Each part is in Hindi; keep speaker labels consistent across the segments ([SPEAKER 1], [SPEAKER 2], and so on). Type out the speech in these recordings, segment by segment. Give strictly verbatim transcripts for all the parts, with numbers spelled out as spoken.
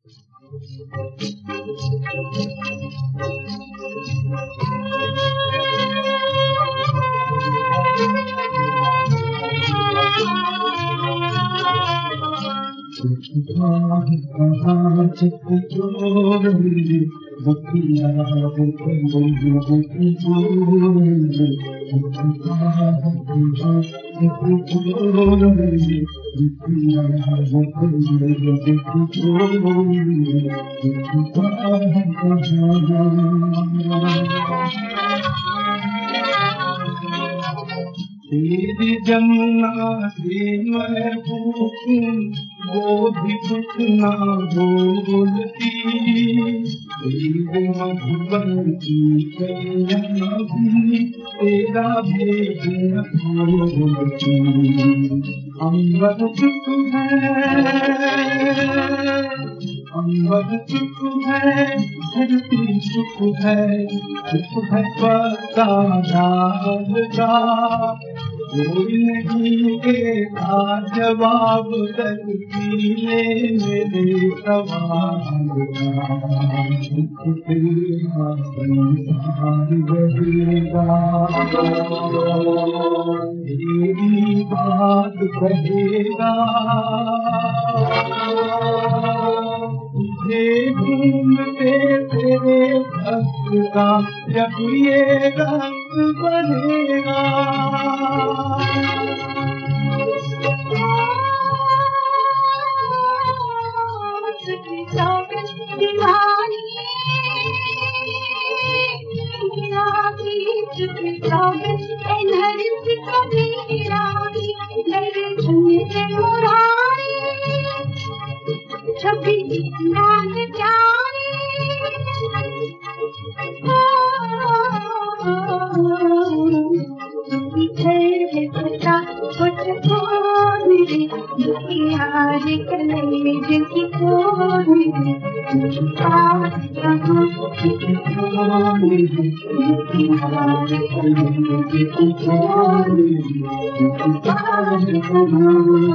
[SPEAKER 1] तेरी जमुना से मैं पूछूं वो भी कुछ ना बोलती, तेरे मधुबन की कन्या भी तेरा भेद न बोलती। अंबर चुप है, अंबर चुप है, धरती चुप है, चुप है पता डालता, कोई नहीं देता जवाब तकदीरे मेरे सवाल का। तेरा संसार बहेगा, तेरी बात कहेगा, तुझे ढूंढते तेरे भक्त का जब ये रंग बनेगा।
[SPEAKER 2] दीवानी छवि नाग जाने पता कुछ को मेरे यार कलेज की को मेरे पास रहो को मेरे यार कलेज की को मेरे पास रहो।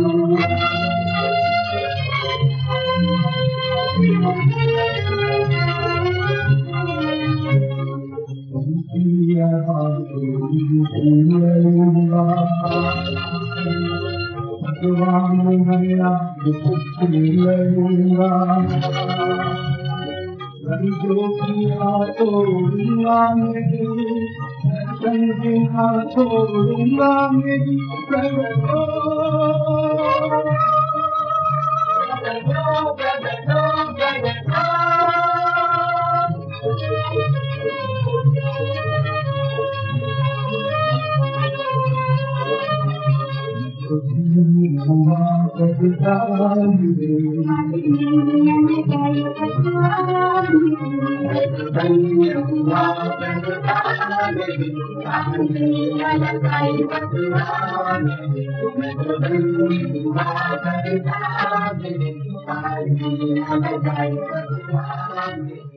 [SPEAKER 1] भगवान भैया लूंगा, जो किया तोड़ूंगा मेरी, संगिना छोड़ूंगा मेरी प्रगटो हुआ करता है।